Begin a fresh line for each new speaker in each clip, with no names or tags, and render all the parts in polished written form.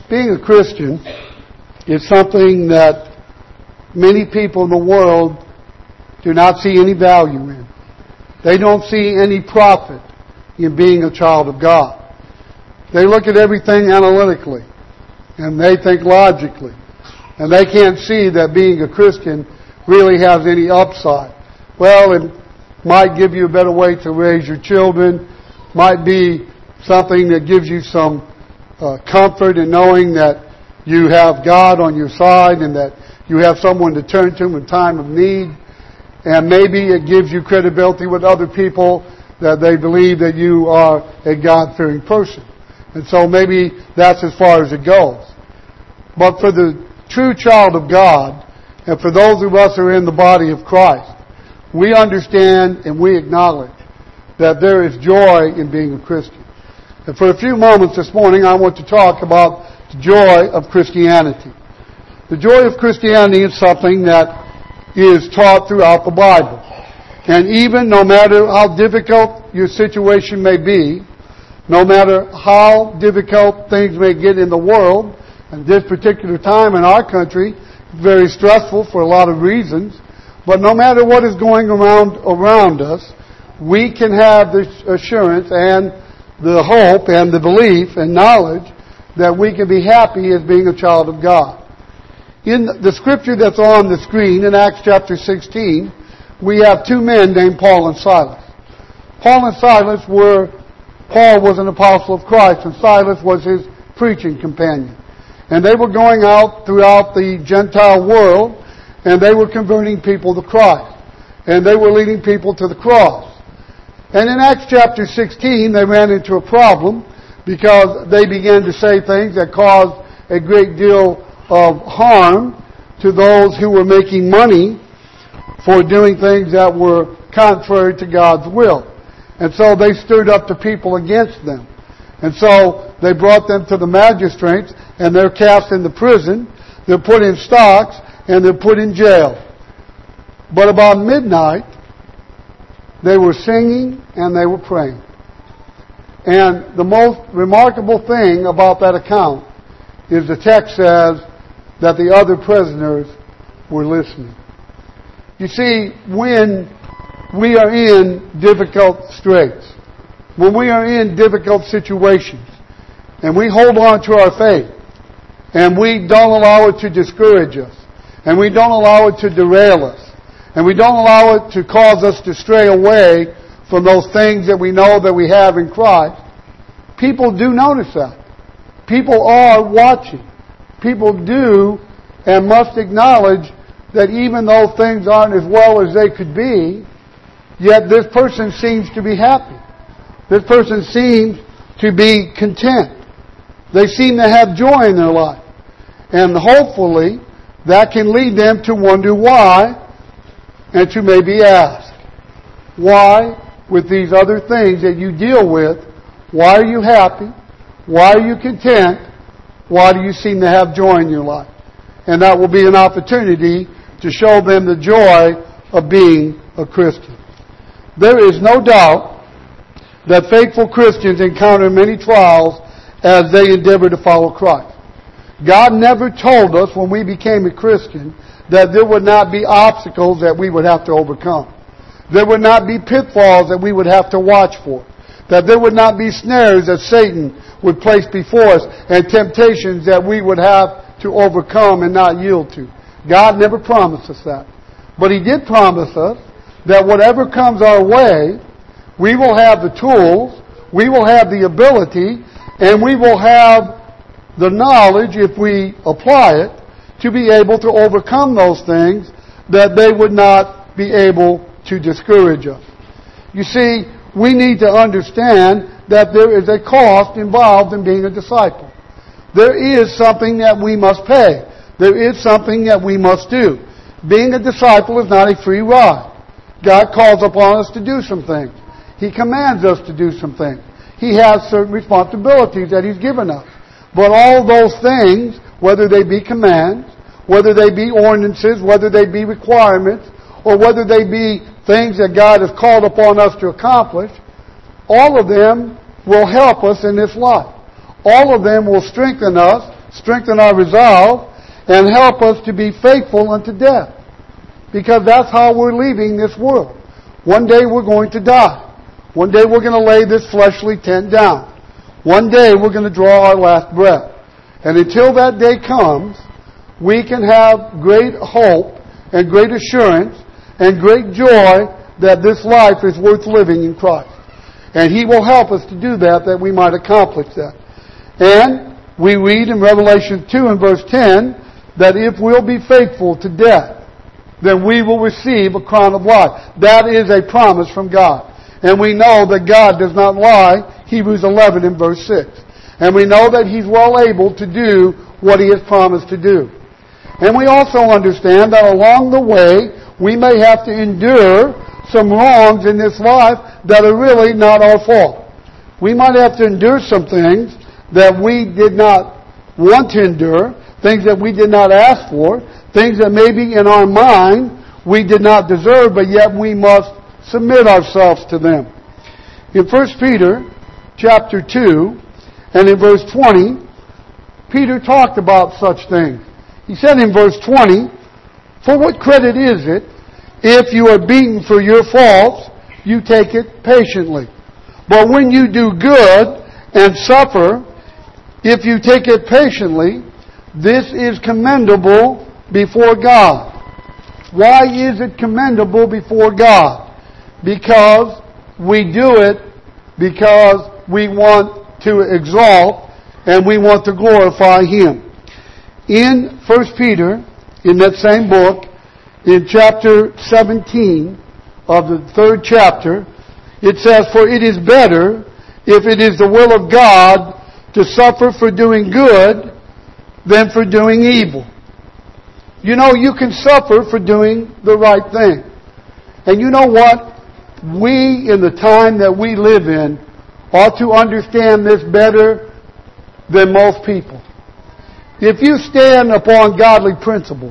Being a Christian is something that many people in the world do not see any value in. They don't see any profit in being a child of God. They look at everything analytically, and they think logically, and they can't see that being a Christian really has any upside. Well, it might give you a better way to raise your children, might be something that gives you some comfort in knowing that you have God on your side and that you have someone to turn to in time of need. And maybe it gives you credibility with other people that they believe that you are a God-fearing person. And so maybe that's as far as it goes. But for the true child of God, and for those of us who are in the body of Christ, we understand and we acknowledge that there is joy in being a Christian. And for a few moments this morning, I want to talk about the joy of Christianity. The joy of Christianity is something that is taught throughout the Bible. And even no matter how difficult your situation may be, no matter how difficult things may get in the world, and this particular time in our country, very stressful for a lot of reasons, but no matter what is going around us, we can have the assurance and the hope and the belief and knowledge that we can be happy as being a child of God. In the scripture that's on the screen, in Acts chapter 16, we have two men named Paul and Silas. Paul and Silas Paul was an apostle of Christ, and Silas was his preaching companion. And they were going out throughout the Gentile world, and they were converting people to Christ. And they were leading people to the cross. And in Acts chapter 16, they ran into a problem because they began to say things that caused a great deal of harm to those who were making money for doing things that were contrary to God's will. And so they stirred up the people against them. And so they brought them to the magistrates, and they're cast into prison, they're put in stocks, and they're put in jail. But about midnight, they were singing and they were praying. And the most remarkable thing about that account is the text says that the other prisoners were listening. You see, when we are in difficult straits, when we are in difficult situations, and we hold on to our faith, and we don't allow it to discourage us, and we don't allow it to derail us, and we don't allow it to cause us to stray away from those things that we know that we have in Christ, people do notice that. People are watching. People do and must acknowledge that even though things aren't as well as they could be, yet this person seems to be happy. This person seems to be content. They seem to have joy in their life. And hopefully, that can lead them to wonder why, and to maybe ask, why, with these other things that you deal with, why are you happy? Why are you content? Why do you seem to have joy in your life? And that will be an opportunity to show them the joy of being a Christian. There is no doubt that faithful Christians encounter many trials as they endeavor to follow Christ. God never told us when we became a Christian that there would not be obstacles that we would have to overcome. There would not be pitfalls that we would have to watch for. That there would not be snares that Satan would place before us and temptations that we would have to overcome and not yield to. God never promised us that. But He did promise us that whatever comes our way, we will have the tools, we will have the ability, and we will have the knowledge, if we apply it, to be able to overcome those things, that they would not be able to discourage us. You see, we need to understand that there is a cost involved in being a disciple. There is something that we must pay. There is something that we must do. Being a disciple is not a free ride. God calls upon us to do some things. He commands us to do some things. He has certain responsibilities that He's given us. But all those things, whether they be commands, whether they be ordinances, whether they be requirements, or whether they be things that God has called upon us to accomplish, all of them will help us in this life. All of them will strengthen us strengthen our resolve, and help us to be faithful unto death. Because that's how we're leaving this world. One day we're going to die. One day we're going to lay this fleshly tent down. One day we're going to draw our last breath. And until that day comes, we can have great hope and great assurance and great joy that this life is worth living in Christ. And He will help us to do that we might accomplish that. And we read in Revelation 2 and verse 10 that if we'll be faithful to death, then we will receive a crown of life. That is a promise from God. And we know that God does not lie, Hebrews 11 and verse 6. And we know that He's well able to do what He has promised to do. And we also understand that along the way, we may have to endure some wrongs in this life that are really not our fault. We might have to endure some things that we did not want to endure, things that we did not ask for, things that maybe in our mind we did not deserve, but yet we must submit ourselves to them. In 1 Peter chapter 2 and in verse 20, Peter talked about such things. He said in verse 20, "For what credit is it if you are beaten for your faults, you take it patiently? But when you do good and suffer, if you take it patiently, this is commendable before God." Why is it commendable before God? Because we do it because we want to exalt and we want to glorify Him. In 1 Peter, in that same book, in chapter 17 of the 3rd chapter, it says, "For it is better, if it is the will of God, to suffer for doing good than for doing evil." You know, you can suffer for doing the right thing. And you know what? We, in the time that we live in, ought to understand this better than most people. If you stand upon godly principles,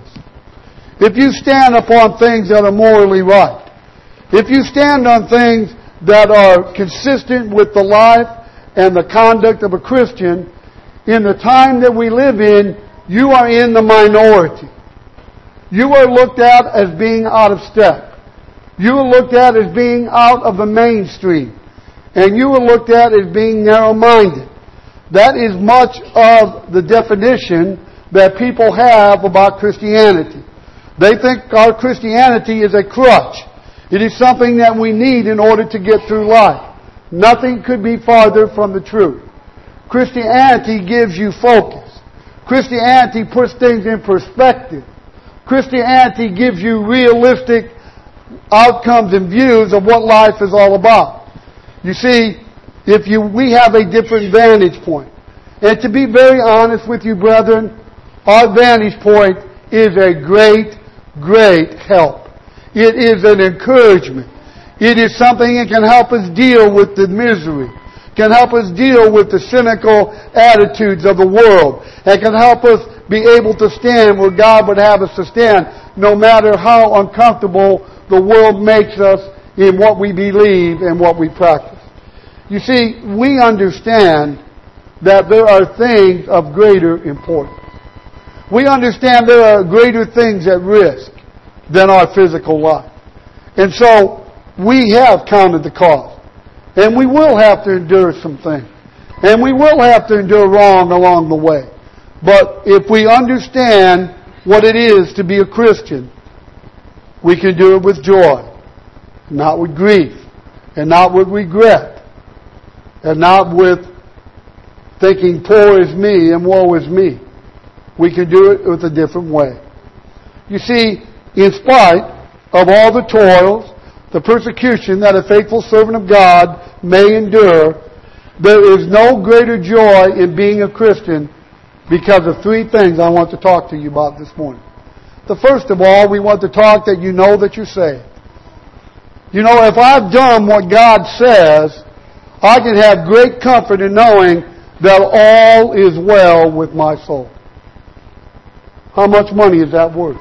if you stand upon things that are morally right, if you stand on things that are consistent with the life and the conduct of a Christian, in the time that we live in, you are in the minority. You are looked at as being out of step. You are looked at as being out of the mainstream. And you are looked at as being narrow-minded. That is much of the definition that people have about Christianity. They think our Christianity is a crutch. It is something that we need in order to get through life. Nothing could be farther from the truth. Christianity gives you focus. Christianity puts things in perspective. Christianity gives you realistic outcomes and views of what life is all about. You see, we have a different vantage point. And to be very honest with you, brethren, our vantage point is a great, great help. It is an encouragement. It is something that can help us deal with the misery, can help us deal with the cynical attitudes of the world, and can help us be able to stand where God would have us to stand, no matter how uncomfortable the world makes us in what we believe and what we practice. You see, we understand that there are things of greater importance. We understand there are greater things at risk than our physical life. And so, we have counted the cost. And we will have to endure some things. And we will have to endure wrong along the way. But if we understand what it is to be a Christian, we can do it with joy, not with grief, and not with regret, and not with thinking poor is me and woe is me. We can do it with a different way. You see, in spite of all the toils, the persecution that a faithful servant of God may endure, there is no greater joy in being a Christian because of three things I want to talk to you about this morning. The first of all, we want to talk that you know that you're saved. You know, if I've done what God says, I can have great comfort in knowing that all is well with my soul. How much money is that worth?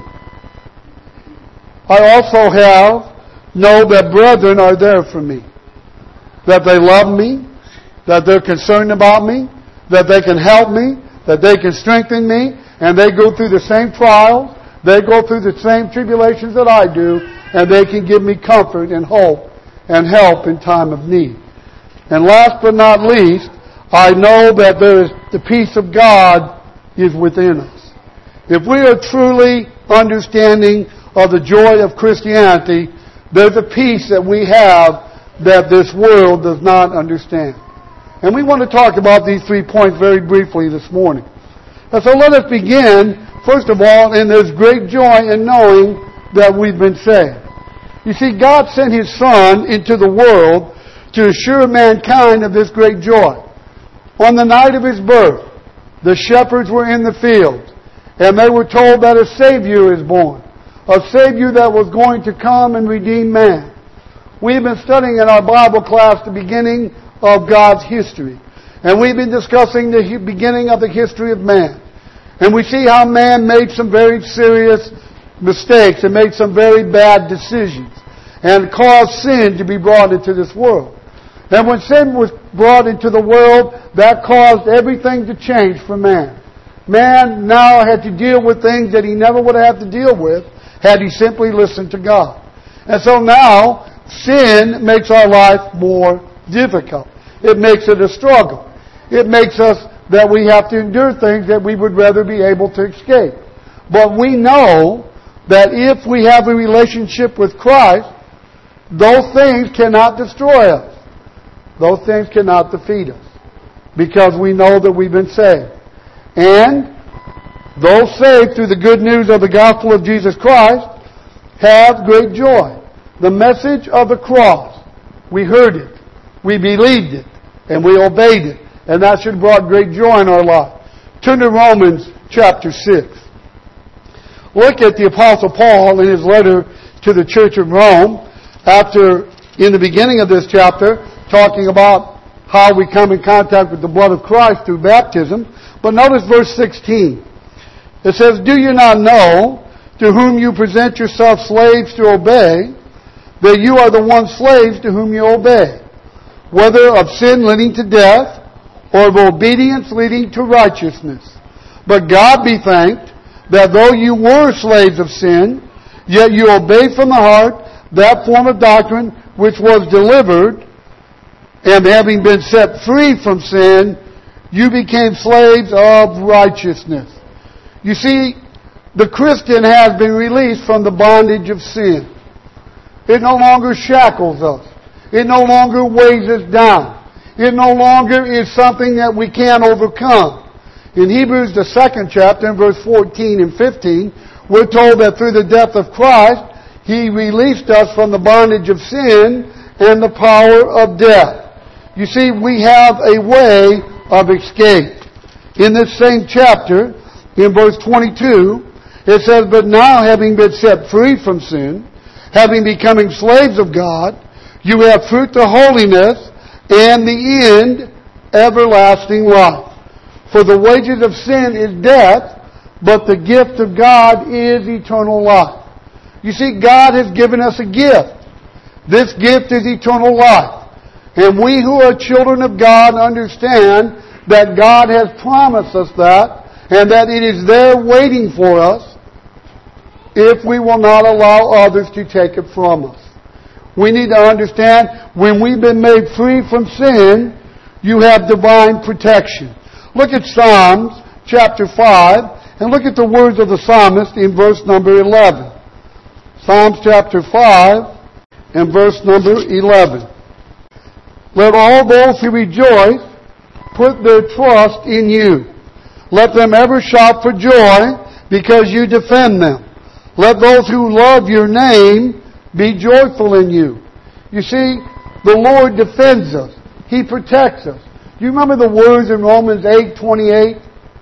I also know that brethren are there for me. That they love me, that they're concerned about me, that they can help me, that they can strengthen me, and they go through the same trials, they go through the same tribulations that I do, and they can give me comfort and hope and help in time of need. And last but not least, I know that the peace of God is within us. If we are truly understanding of the joy of Christianity, there's a peace that we have that this world does not understand. And we want to talk about these 3 points very briefly this morning. And so let us begin, first of all, in this great joy in knowing that we've been saved. You see, God sent His Son into the world to assure mankind of this great joy. On the night of His birth, the shepherds were in the field, and they were told that a Savior is born, a Savior that was going to come and redeem man. We've been studying in our Bible class the beginning of God's history, and we've been discussing the beginning of the history of man. And we see how man made some very serious mistakes and made some very bad decisions and caused sin to be brought into this world. And when sin was brought into the world, that caused everything to change for man. Man now had to deal with things that he never would have to deal with had he simply listened to God. And so now, sin makes our life more difficult. It makes it a struggle. It makes us that we have to endure things that we would rather be able to escape. But we know that if we have a relationship with Christ, those things cannot destroy us. Those things cannot defeat us, because we know that we've been saved. And those saved through the good news of the gospel of Jesus Christ have great joy. The message of the cross, we heard it, we believed it, and we obeyed it. And that should have brought great joy in our life. Turn to Romans chapter 6. Look at the Apostle Paul in his letter to the church of Rome, after, in the beginning of this chapter, talking about how we come in contact with the blood of Christ through baptism. But notice verse 16. It says, "Do you not know, to whom you present yourselves slaves to obey, that you are the one slaves to whom you obey, whether of sin leading to death, or of obedience leading to righteousness? But God be thanked, that though you were slaves of sin, yet you obeyed from the heart that form of doctrine which was delivered, and having been set free from sin, you became slaves of righteousness." You see, the Christian has been released from the bondage of sin. It no longer shackles us. It no longer weighs us down. It no longer is something that we can't overcome. In Hebrews, the 2nd chapter, in verse 14 and 15, we're told that through the death of Christ, He released us from the bondage of sin and the power of death. You see, we have a way of escape. In this same chapter, in verse 22, it says, "But now, having been set free from sin, having becoming slaves of God, you have fruit to holiness, and the end, everlasting life. For the wages of sin is death, but the gift of God is eternal life." You see, God has given us a gift. This gift is eternal life. And we who are children of God understand that God has promised us that, and that it is there waiting for us if we will not allow others to take it from us. We need to understand, when we've been made free from sin, you have divine protection. Look at Psalms chapter 5, and look at the words of the psalmist in verse number 11. Psalms chapter 5 and verse number 11. "Let all those who rejoice put their trust in you. Let them ever shout for joy because you defend them. Let those who love your name be joyful in you." You see, the Lord defends us. He protects us. Do you remember the words in Romans 8:28?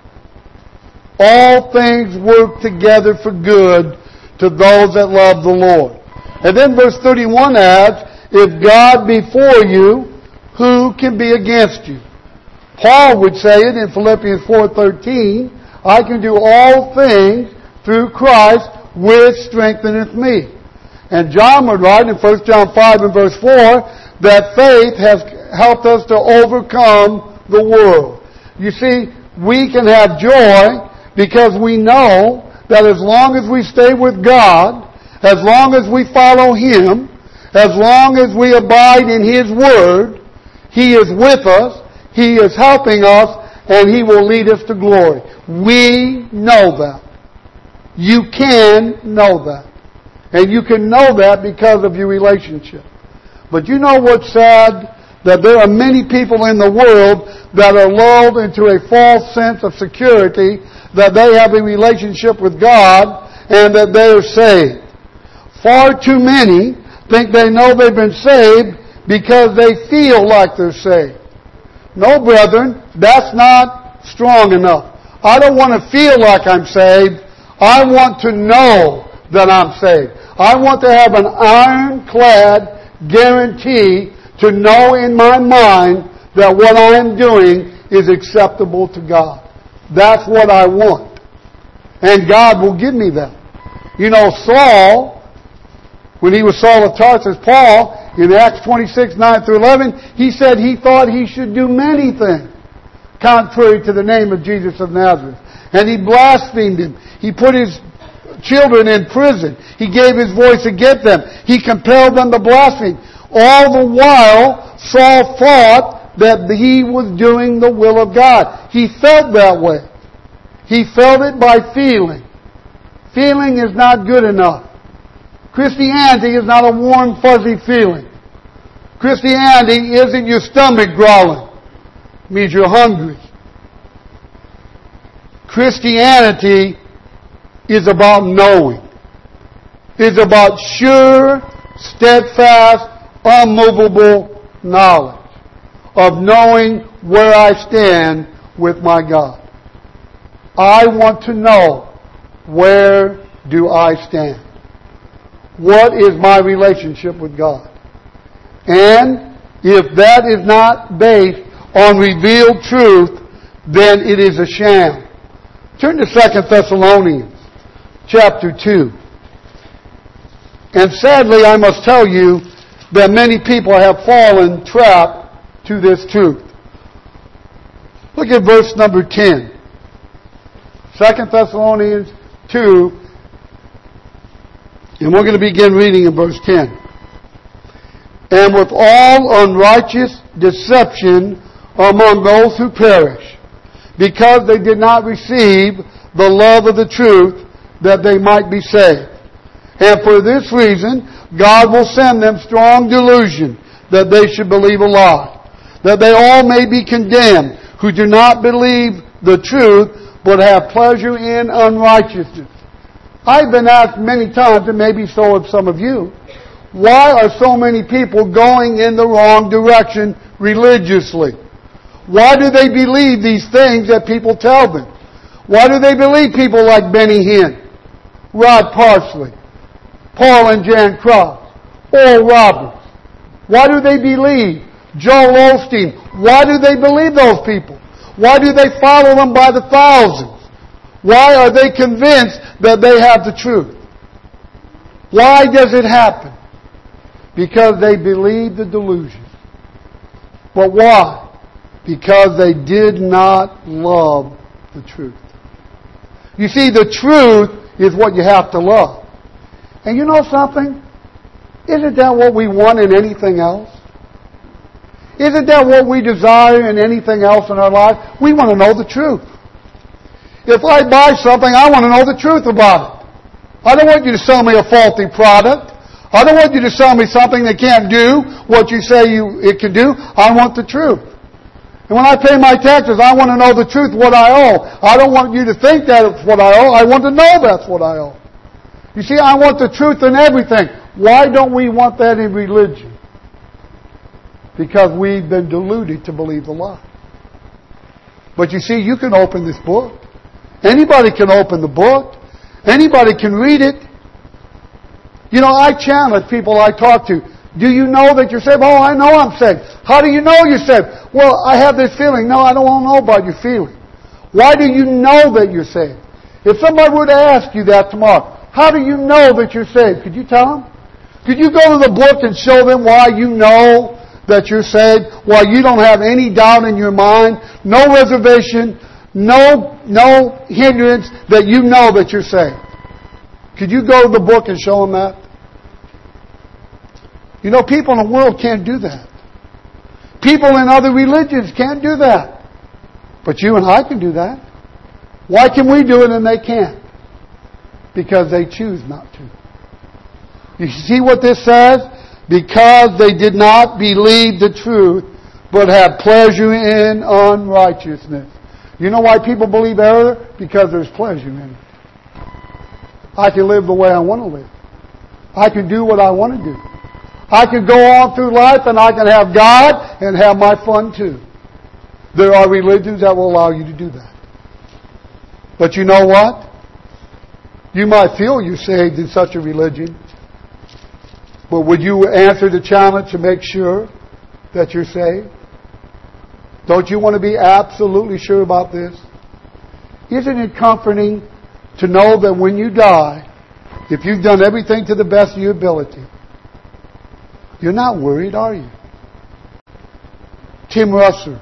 "All things work together for good to those that love the Lord." And then verse 31 adds, "If God be for you, who can be against you?" Paul would say it in Philippians 4:13, "I can do all things through Christ which strengtheneth me." And John would write in 1 John 5 and verse 4 that faith has helped us to overcome the world. You see, we can have joy because we know that as long as we stay with God, as long as we follow Him, as long as we abide in His Word, He is with us, He is helping us, and He will lead us to glory. We know that. You can know that. And you can know that because of your relationship. But you know what's sad? That there are many people in the world that are lulled into a false sense of security that they have a relationship with God and that they are saved. Far too many think they know they've been saved because they feel like they're saved. No, brethren, that's not strong enough. I don't want to feel like I'm saved. I want to know that I'm saved. I want to have an ironclad guarantee to know in my mind that what I am doing is acceptable to God. That's what I want. And God will give me that. You know, Saul, when he was Saul of Tarsus, Paul, in Acts 26, 9 through 11, he said he thought he should do many things contrary to the name of Jesus of Nazareth. And he blasphemed him. He put his children in prison. He gave his voice against them. He compelled them to blaspheme. All the while, Saul thought that he was doing the will of God. He felt that way. He felt it by feeling. Feeling is not good enough. Christianity is not a warm, fuzzy feeling. Christianity isn't your stomach growling. It means you're hungry. Christianity is about knowing. It's about sure, steadfast, unmovable knowledge of knowing where I stand with my God. I want to know, where do I stand? What is my relationship with God? And if that is not based on revealed truth, then it is a sham. Turn to 2 Thessalonians chapter 2. And sadly, I must tell you that many people have fallen trapped to this truth. Look at verse number 10. 2 Thessalonians 2. And we're going to begin reading in verse 10. And with all unrighteous deception among those who perish, because they did not receive the love of the truth, that they might be saved. And for this reason, God will send them strong delusion, that they should believe a lie, that they all may be condemned, who do not believe the truth, but have pleasure in unrighteousness. I've been asked many times, and maybe so have some of you, why are so many people going in the wrong direction religiously? Why do they believe these things that people tell them? Why do they believe people like Benny Hinn, Rod Parsley, Paul and Jan Cross, Oral Roberts? Why do they believe Joel Osteen? Why do they believe those people? Why do they follow them by the thousands? Why are they convinced that they have the truth? Why does it happen? Because they believe the delusion. But why? Because they did not love the truth. You see, the truth is what you have to love. And you know something? Isn't that what we want in anything else? Isn't that what we desire in anything else in our life? We want to know the truth. If I buy something, I want to know the truth about it. I don't want you to sell me a faulty product. I don't want you to sell me something that can't do what you say it can do. I want the truth. And when I pay my taxes, I want to know the truth, what I owe. I don't want you to think that it's what I owe. I want to know that's what I owe. You see, I want the truth in everything. Why don't we want that in religion? Because we've been deluded to believe the lie. But you see, you can open this book. Anybody can open the book. Anybody can read it. You know, I challenge people I talk to. Do you know that you're saved? Oh, I know I'm saved. How do you know you're saved? Well, I have this feeling. No, I don't want to know about your feeling. Why do you know that you're saved? If somebody were to ask you that tomorrow, how do you know that you're saved? Could you tell them? Could you go to the book and show them why you know that you're saved? Why you don't have any doubt in your mind, no reservation, no hindrance that you know that you're saved. Could you go to the book and show them that? You know, people in the world can't do that. People in other religions can't do that. But you and I can do that. Why can we do it and they can't? Because they choose not to. You see what this says? Because they did not believe the truth, but had pleasure in unrighteousness. You know why people believe error? Because there's pleasure in it. I can live the way I want to live. I can do what I want to do. I can go on through life and I can have God and have my fun too. There are religions that will allow you to do that. But you know what? You might feel you're saved in such a religion. But would you answer the challenge to make sure that you're saved? Don't you want to be absolutely sure about this? Isn't it comforting to know that when you die, if you've done everything to the best of your ability, you're not worried, are you? Tim Russell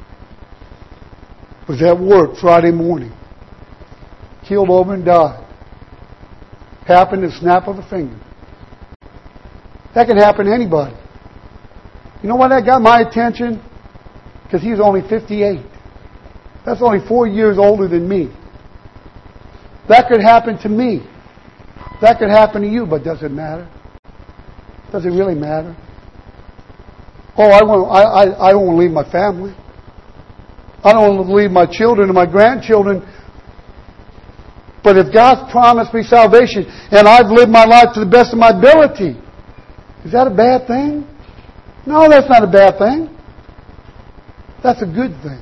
was at work Friday morning. Keeled over and died. Happened in the snap of a finger. That can happen to anybody. You know why that got my attention? Because he was only 58. That's only 4 years older than me. That could happen to me. That could happen to you, but does it matter? Does it really matter? Oh, I don't want to leave my family. I don't want to leave my children and my grandchildren. But if God's promised me salvation and I've lived my life to the best of my ability, is that a bad thing? No, that's not a bad thing. That's a good thing.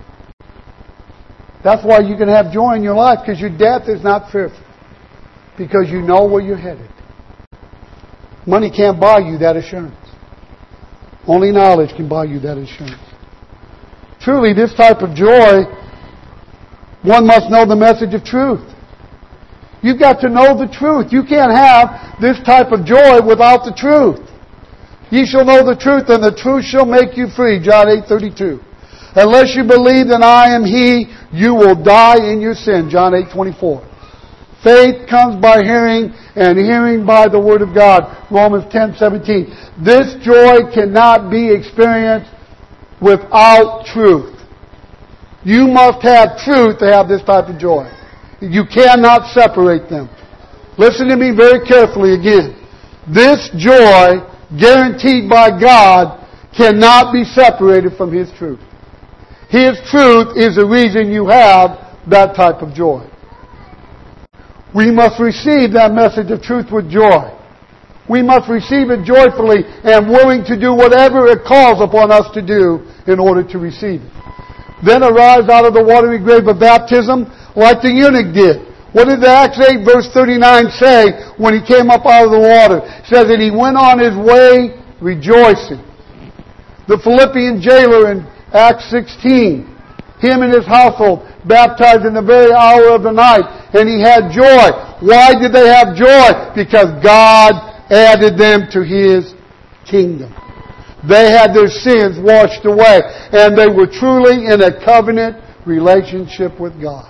That's why you can have joy in your life, because your death is not fearful. Because you know where you're headed. Money can't buy you that assurance. Only knowledge can buy you that assurance. Truly, this type of joy, one must know the message of truth. You've got to know the truth. You can't have this type of joy without the truth. Ye shall know the truth, and the truth shall make you free. John 8:32. Unless you believe that I am He, you will die in your sin. John 8:24. Faith comes by hearing, and hearing by the Word of God. Romans 10:17. This joy cannot be experienced without truth. You must have truth to have this type of joy. You cannot separate them. Listen to me very carefully again. This joy, guaranteed by God, cannot be separated from His truth. His truth is the reason you have that type of joy. We must receive that message of truth with joy. We must receive it joyfully and willing to do whatever it calls upon us to do in order to receive it. Then arise out of the watery grave of baptism like the eunuch did. What did Acts 8 verse 39 say when he came up out of the water? It says that he went on his way rejoicing. The Philippian jailer in Acts 16, him and his household baptized in the very hour of the night, and he had joy. Why did they have joy? Because God added them to His kingdom. They had their sins washed away, and they were truly in a covenant relationship with God.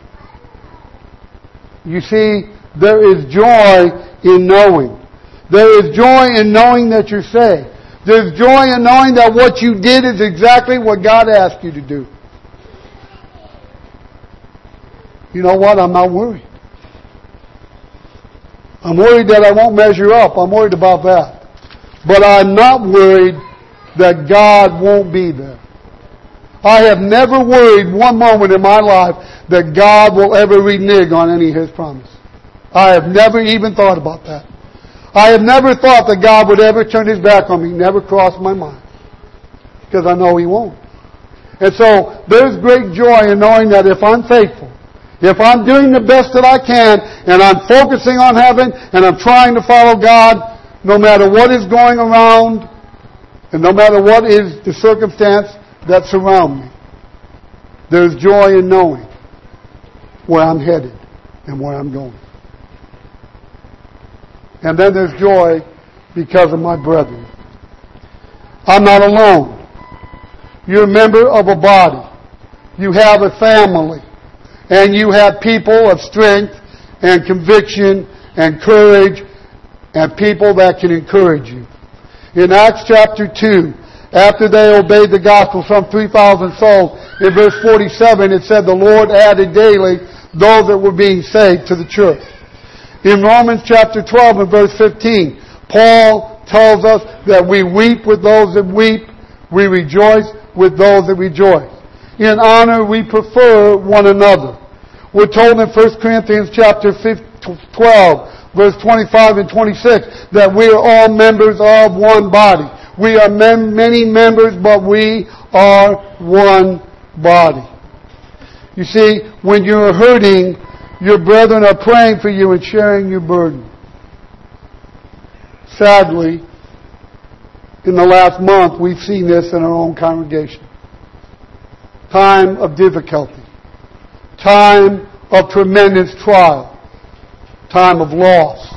You see, there is joy in knowing. There is joy in knowing that you're saved. There's joy in knowing that what you did is exactly what God asked you to do. You know what? I'm not worried. I'm worried that I won't measure up. I'm worried about that. But I'm not worried that God won't be there. I have never worried one moment in my life that God will ever renege on any of His promise. I have never even thought about that. I have never thought that God would ever turn His back on me. Never crossed my mind. Because I know He won't. And so, there's great joy in knowing that if I'm faithful, if I'm doing the best that I can, and I'm focusing on heaven, and I'm trying to follow God, no matter what is going around, and no matter what is the circumstance that surrounds me, there's joy in knowing where I'm headed and where I'm going. And then there's joy because of my brethren. I'm not alone. You're a member of a body. you have a family. And you have people of strength and conviction and courage and people that can encourage you. In Acts chapter 2, after they obeyed the gospel, some 3,000 souls, in verse 47 it said the Lord added daily those that were being saved to the church. In Romans chapter 12 and verse 15, Paul tells us that we weep with those that weep, we rejoice with those that rejoice. In honor we prefer one another. We're told in 1 Corinthians chapter 12, verse 25 and 26, that we are all members of one body. We are many members, but we are one body. You see, when you're hurting, your brethren are praying for you and sharing your burden. Sadly, in the last month, we've seen this in our own congregation. Time of difficulty. Time of tremendous trial. Time of loss.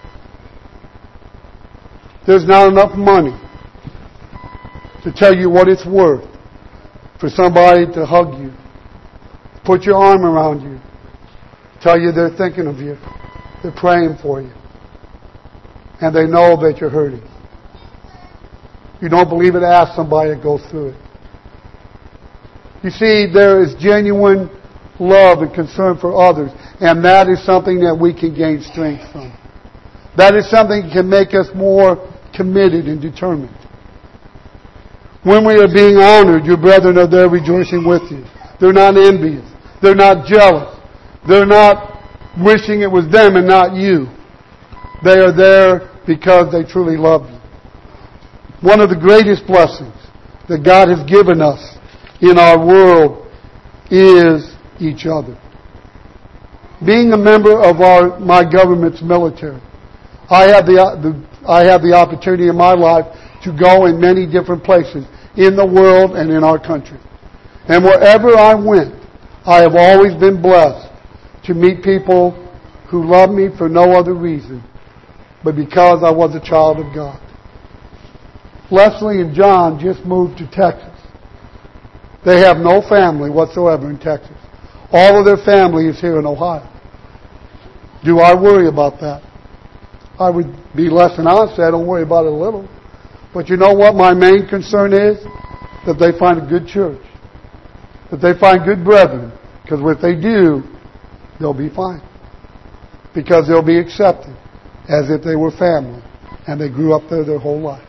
There's not enough money to tell you what it's worth for somebody to hug you, put your arm around you, tell you they're thinking of you, they're praying for you, and they know that you're hurting. You don't believe it? Ask somebody to go through it. You see, there is genuine love and concern for others, and that is something that we can gain strength from. That is something that can make us more committed and determined. When we are being honored, your brethren are there rejoicing with you. They're not envious. They're not jealous. They're not wishing it was them and not you. They are there because they truly love you. One of the greatest blessings that God has given us in our world is each other. Being a member of my government's military, I have the opportunity in my life to go in many different places in the world and in our country. And wherever I went, I have always been blessed to meet people who love me for no other reason but because I was a child of God. Leslie and John just moved to Texas. They have no family whatsoever in Texas. All of their family is here in Ohio. Do I worry about that? I would be less than honest. I don't worry about it a little. But you know what my main concern is? That they find a good church. That they find good brethren. Because if they do, they'll be fine. Because they'll be accepted as if they were family. And they grew up there their whole life.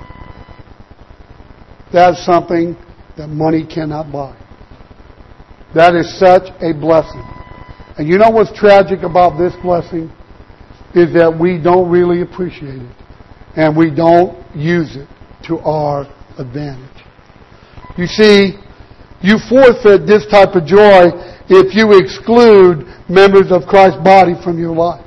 That's something that money cannot buy. That is such a blessing. And you know what's tragic about this blessing? Is that we don't really appreciate it. And we don't use it to our advantage. You see, you forfeit this type of joy if you exclude members of Christ's body from your life.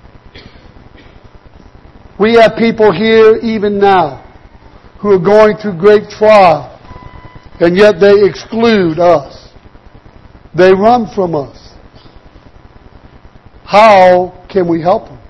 We have people here even now who are going through great trial, and yet they exclude us. They run from us. How can we help them?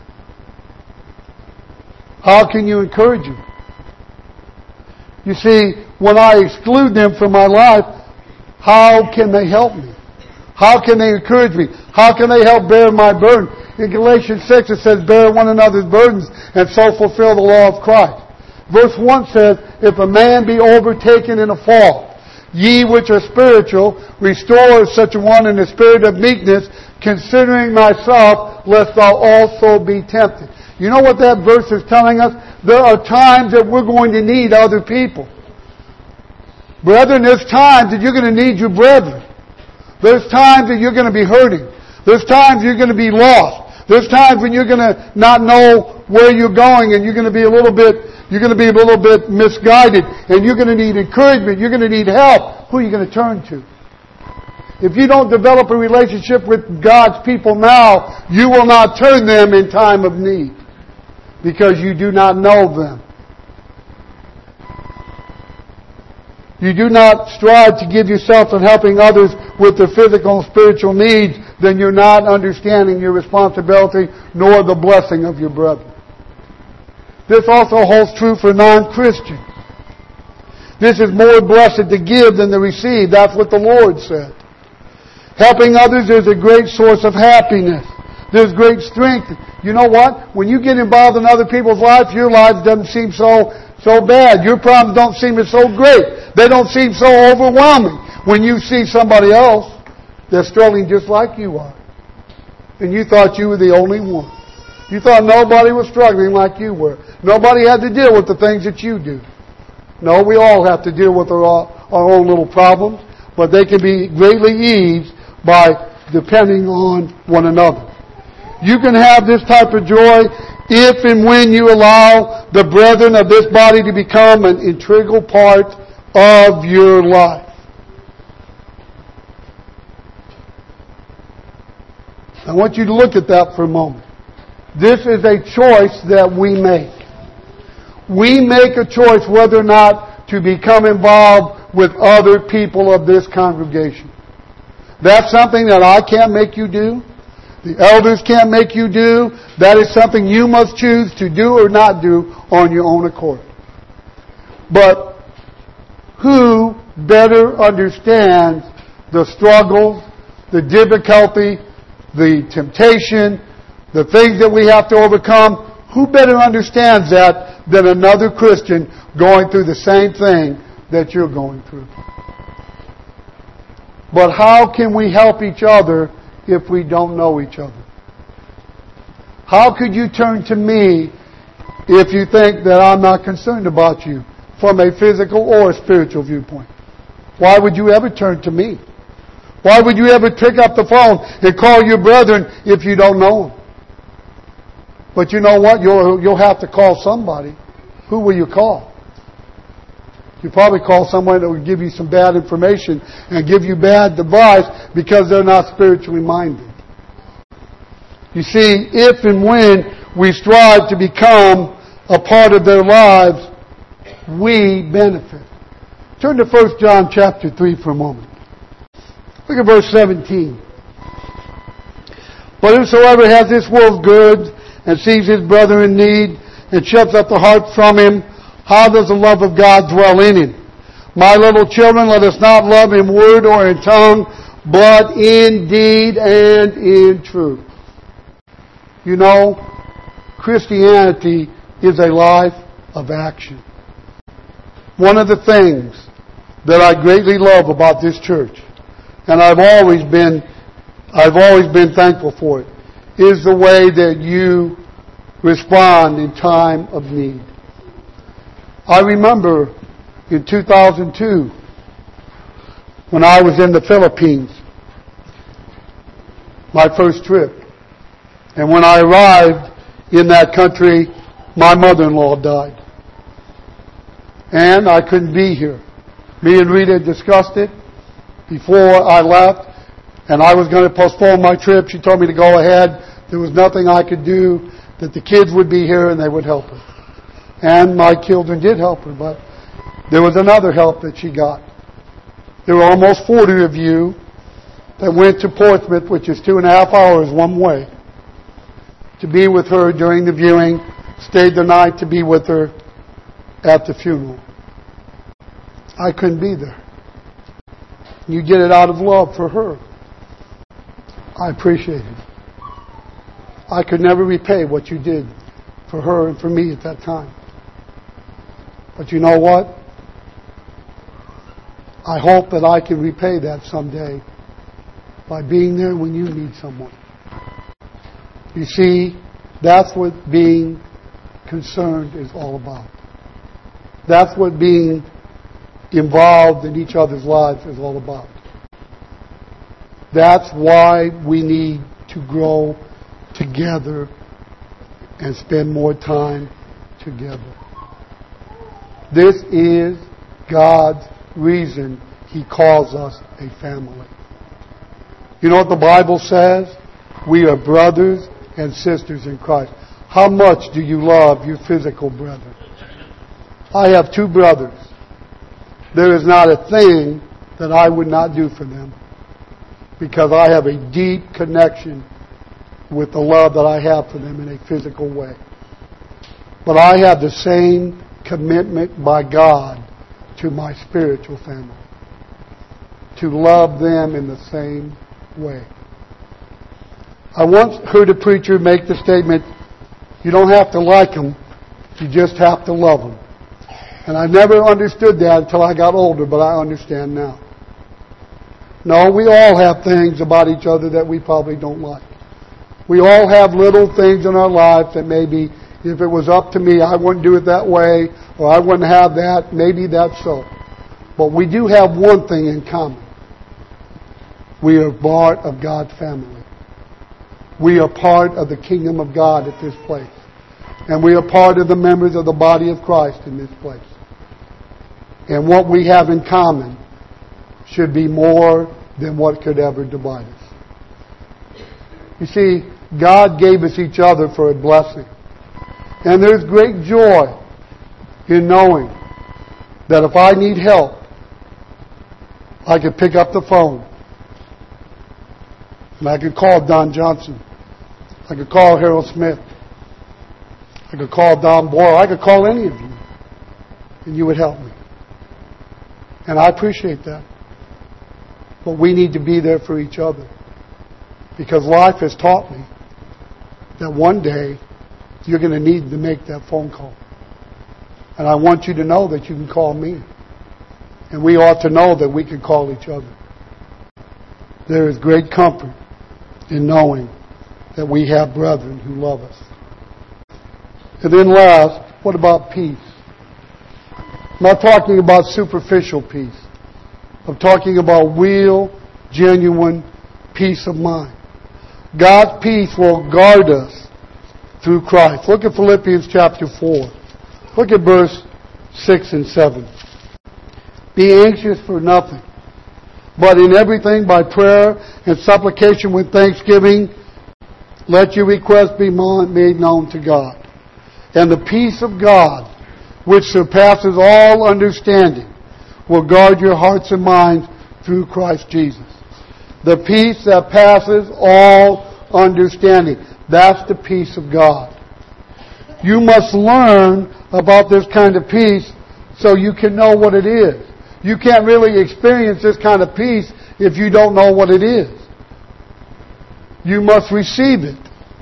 How can you encourage them? You see, when I exclude them from my life, how can they help me? How can they encourage me? How can they help bear my burden? In Galatians 6 it says, bear one another's burdens and so fulfill the law of Christ. Verse 1 says, if a man be overtaken in a fault, ye which are spiritual, restore such a one in the spirit of meekness, considering thyself, lest thou also be tempted. You know what that verse is telling us? There are times that we're going to need other people. Brethren, there's times that you're going to need your brethren. There's times that you're going to be hurting. There's times you're going to be lost. There's times when you're going to not know where you're going and you're going to be a little bit misguided and you're going to need encouragement. You're going to need help. Who are you going to turn to? If you don't develop a relationship with God's people now, you will not turn them in time of need because you do not know them. You do not strive to give yourself in helping others with their physical and spiritual needs, then you're not understanding your responsibility nor the blessing of your brother. This also holds true for non-Christians. This is more blessed to give than to receive. That's what the Lord said. Helping others is a great source of happiness. There's great strength. You know what? When you get involved in other people's lives, your life doesn't seem so bad. Your problems don't seem so great. They don't seem so overwhelming. When you see somebody else that's struggling just like you are, and you thought you were the only one. You thought nobody was struggling like you were. Nobody had to deal with the things that you do. No, we all have to deal with our own little problems, but they can be greatly eased by depending on one another. You can have this type of joy if and when you allow the brethren of this body to become an integral part of your life. I want you to look at that for a moment. This is a choice that we make. We make a choice whether or not to become involved with other people of this congregation. That's something that I can't make you do. The elders can't make you do. That is something you must choose to do or not do on your own accord. But who better understands the struggles, the difficulty, the temptation, the things that we have to overcome? Who better understands that than another Christian going through the same thing that you're going through? But how can we help each other if we don't know each other? How could you turn to me if you think that I'm not concerned about you from a physical or a spiritual viewpoint? Why would you ever turn to me? Why would you ever pick up the phone and call your brethren if you don't know them? But you know what? You'll have to call somebody. Who will you call? You probably call someone that will give you some bad information and give you bad advice because they're not spiritually minded. You see, if and when we strive to become a part of their lives, we benefit. Turn to 1 John chapter 3 for a moment. Look at verse 17. But whosoever has this world's goods and sees his brother in need and shuts up the heart from him, how does the love of God dwell in him? My little children, let us not love in word or in tongue, but in deed and in truth. You know, Christianity is a life of action. One of the things that I greatly love about this church, and I've always been thankful for it, is the way that you respond in time of need. I remember in 2002 when I was in the Philippines, my first trip. And when I arrived in that country, my mother-in-law died. And I couldn't be here. Me and Rita discussed it before I left, and I was going to postpone my trip. She told me to go ahead. There was nothing I could do, that the kids would be here and they would help her. And my children did help her, but there was another help that she got. There were almost 40 of you that went to Portsmouth, which is 2.5 hours one way, to be with her during the viewing, stayed the night to be with her at the funeral. I couldn't be there. You did it out of love for her. I appreciate it. I could never repay what you did for her and for me at that time. But you know what? I hope that I can repay that someday by being there when you need someone. You see, that's what being concerned is all about. That's what being involved in each other's lives is all about. That's why we need to grow together and spend more time together. This is God's reason He calls us a family. You know what the Bible says? We are brothers and sisters in Christ. How much do you love your physical brother? I have 2 brothers. There is not a thing that I would not do for them, because I have a deep connection with the love that I have for them in a physical way. But I have the same commitment by God to my spiritual family. To love them in the same way. I once heard a preacher make the statement, you don't have to like them, you just have to love them. And I never understood that until I got older, but I understand now. No, we all have things about each other that we probably don't like. We all have little things in our lives that maybe, if it was up to me, I wouldn't do it that way, or I wouldn't have that. Maybe that's so. But we do have one thing in common. We are part of God's family. We are part of the kingdom of God at this place. And we are part of the members of the body of Christ in this place. And what we have in common should be more than what could ever divide us. You see, God gave us each other for a blessing. And there's great joy in knowing that if I need help, I could pick up the phone. And I could call Don Johnson. I could call Harold Smith. I could call Don Boyle. I could call any of you. And you would help me. And I appreciate that. But we need to be there for each other. Because life has taught me that one day you're going to need to make that phone call. And I want you to know that you can call me. And we ought to know that we can call each other. There is great comfort in knowing that we have brethren who love us. And then last, what about peace? I'm not talking about superficial peace. I'm talking about real, genuine peace of mind. God's peace will guard us through Christ. Look at Philippians chapter 4. Look at verse 6 and 7. Be anxious for nothing, but in everything by prayer and supplication with thanksgiving, let your requests be made known to God. And the peace of God, which surpasses all understanding, will guard your hearts and minds through Christ Jesus. The peace that passes all understanding. That's the peace of God. You must learn about this kind of peace so you can know what it is. You can't really experience this kind of peace if you don't know what it is. You must receive it.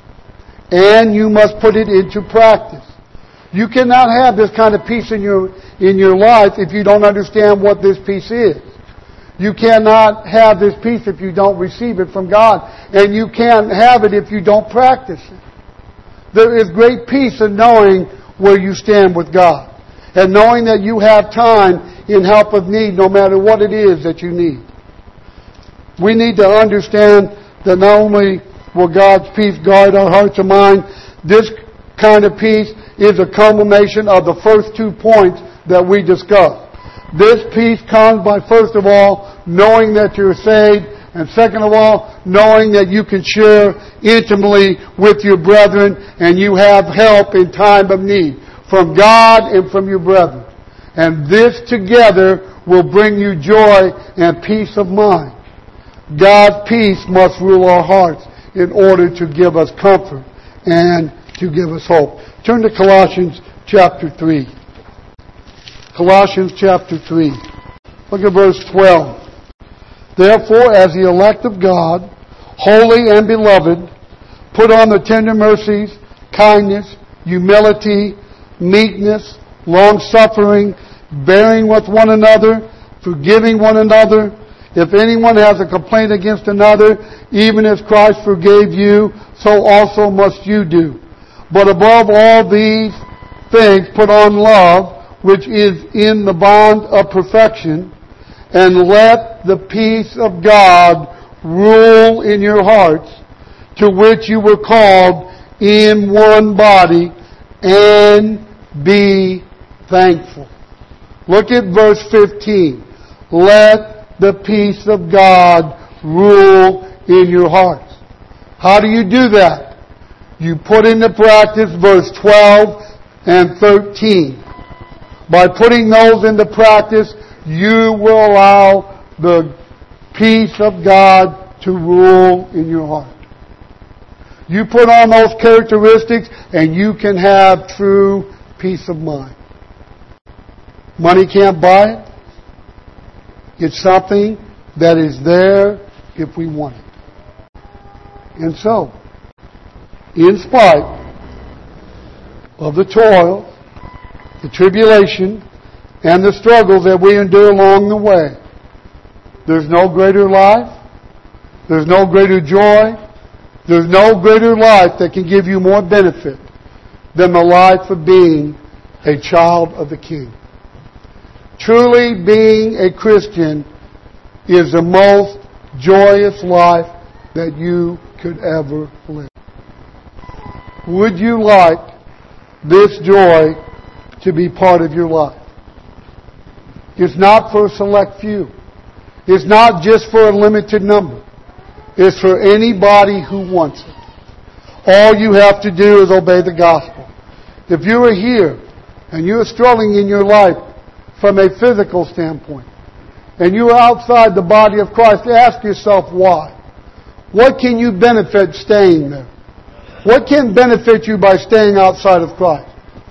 And you must put it into practice. You cannot have this kind of peace in your life if you don't understand what this peace is. You cannot have this peace if you don't receive it from God. And you can't have it if you don't practice it. There is great peace in knowing where you stand with God. And knowing that you have time in help of need no matter what it is that you need. We need to understand that not only will God's peace guard our hearts and minds, this kind of peace is a culmination of the first 2 points that we discussed. This peace comes by, first of all, knowing that you're saved, and second of all, knowing that you can share intimately with your brethren and you have help in time of need from God and from your brethren. And this together will bring you joy and peace of mind. God's peace must rule our hearts in order to give us comfort and to give us hope. Turn to Colossians chapter 3. Colossians chapter 3. Look at verse 12. Therefore, as the elect of God, holy and beloved, put on the tender mercies, kindness, humility, meekness, long-suffering, bearing with one another, forgiving one another. If anyone has a complaint against another, even as Christ forgave you, so also must you do. But above all these things, put on love, which is in the bond of perfection, and let the peace of God rule in your hearts, to which you were called in one body, and be thankful. Look at verse 15. Let the peace of God rule in your hearts. How do you do that? You put into practice verse 12 and 13. By putting those into practice, you will allow the peace of God to rule in your heart. You put on those characteristics and you can have true peace of mind. Money can't buy it. It's something that is there if we want it. And so, in spite of the toil, the tribulation, and the struggles that we endure along the way, there's no greater life, there's no greater joy, there's no greater life that can give you more benefit than the life of being a child of the King. Truly being a Christian is the most joyous life that you could ever live. Would you like this joy to be part of your life? It's not for a select few. It's not just for a limited number. It's for anybody who wants it. All you have to do is obey the gospel. If you are here and you are struggling in your life from a physical standpoint, and you are outside the body of Christ, ask yourself why. What can you benefit staying there? What can benefit you by staying outside of Christ?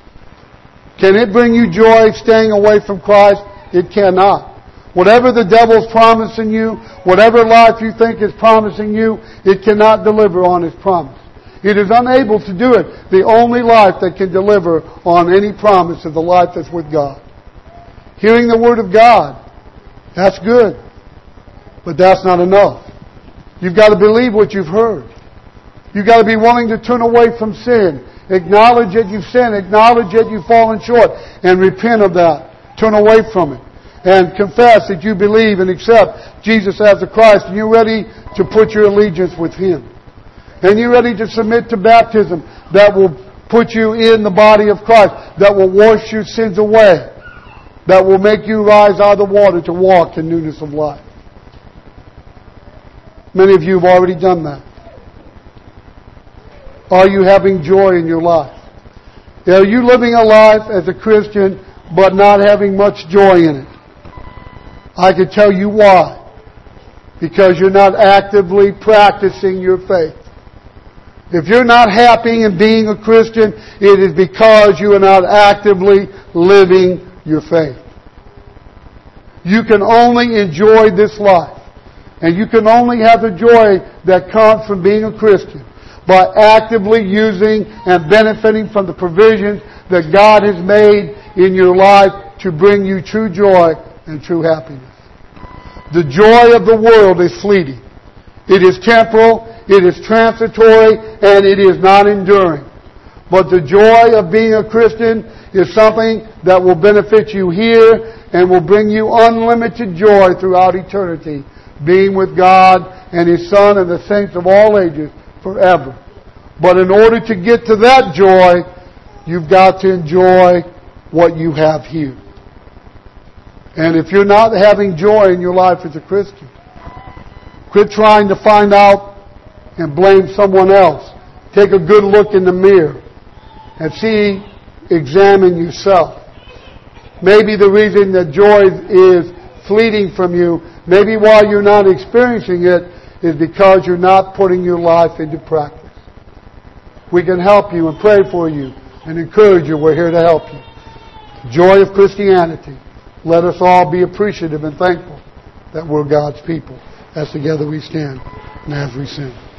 Can it bring you joy staying away from Christ? It cannot. Whatever the devil's promising you, whatever life you think is promising you, it cannot deliver on His promise. It is unable to do it. The only life that can deliver on any promise is the life that's with God. Hearing the Word of God, that's good. But that's not enough. You've got to believe what you've heard. You've got to be willing to turn away from sin. Acknowledge that you've sinned. Acknowledge that you've fallen short. And repent of that. Turn away from it. And confess that you believe and accept Jesus as the Christ. And you're ready to put your allegiance with Him. And you're ready to submit to baptism that will put you in the body of Christ. That will wash your sins away. That will make you rise out of the water to walk in newness of life. Many of you have already done that. Are you having joy in your life? Are you living a life as a Christian but not having much joy in it? I could tell you why. Because you're not actively practicing your faith. If you're not happy in being a Christian, it is because you are not actively living your faith. You can only enjoy this life. And you can only have the joy that comes from being a Christian by actively using and benefiting from the provisions that God has made in your life to bring you true joy and true happiness. The joy of the world is fleeting. It is temporal, it is transitory, and it is not enduring. But the joy of being a Christian is something that will benefit you here and will bring you unlimited joy throughout eternity, being with God and His Son and the saints of all ages forever. But in order to get to that joy, you've got to enjoy what you have here. And if you're not having joy in your life as a Christian, quit trying to find out and blame someone else. Take a good look in the mirror and examine yourself. Maybe the reason that joy is fleeting from you, maybe why you're not experiencing it, is because you're not putting your life into practice. We can help you and pray for you and encourage you. We're here to help you. Joy of Christianity. Let us all be appreciative and thankful that we're God's people. As together we stand and as we sing.